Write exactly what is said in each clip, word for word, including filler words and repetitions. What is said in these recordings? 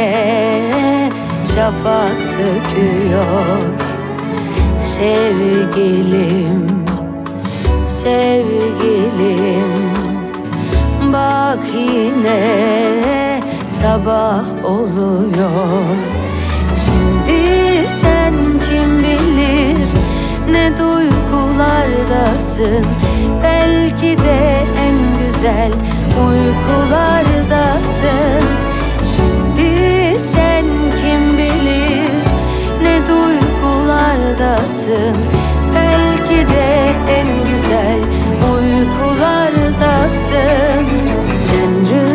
yine şafak söküyor. Sevgilim, sevgilim, bak yine sabah oluyor. Şimdi sen kim bilir ne duygulardasın, belki de en güzel uykulardasın. Şimdi sen kim bilir ne duygulardasın, belki de en güzel uykulardasın. Sen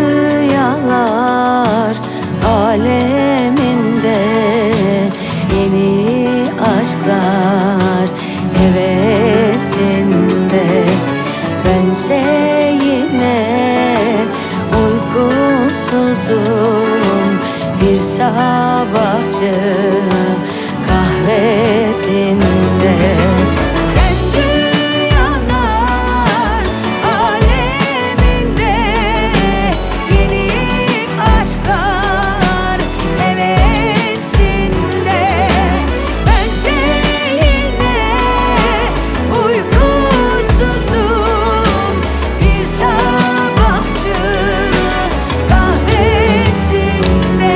rüyalar aleminde, yeni aşklar hevesinde. Bense yine uykusuzum, bir sabahçı kahvesinde. Sen rüyalar aleminde, yeni aşklar hevesinde. Bense yine uykusuzum, bir sabahçı kahvesinde.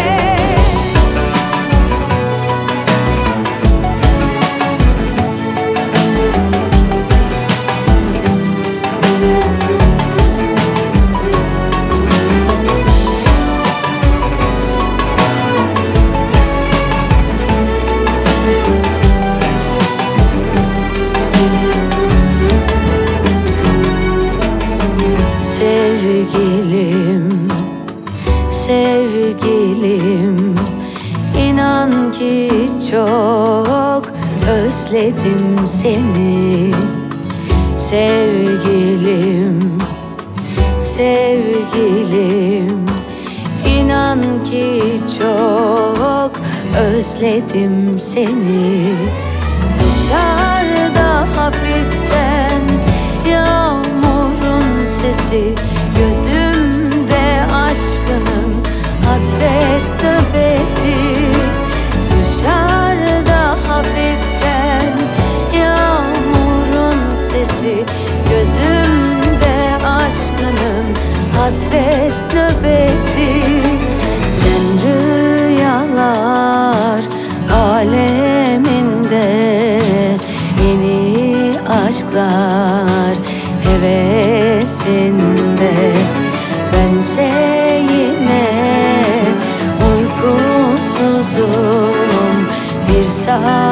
Sevgilim, sevgilim, inan ki çok özledim seni. Sevgilim, sevgilim, inan ki çok özledim seni. Dışarıda hafiften yağmurun sesi, gözümde aşkının hasret nöbeti. Dışarıda hafiften yağmurun sesi, gözümde aşkının hasret nöbeti. Sen rüyalar aleminde, yeni aşklar hevesinde. Bense yine uykusuzum, bir saat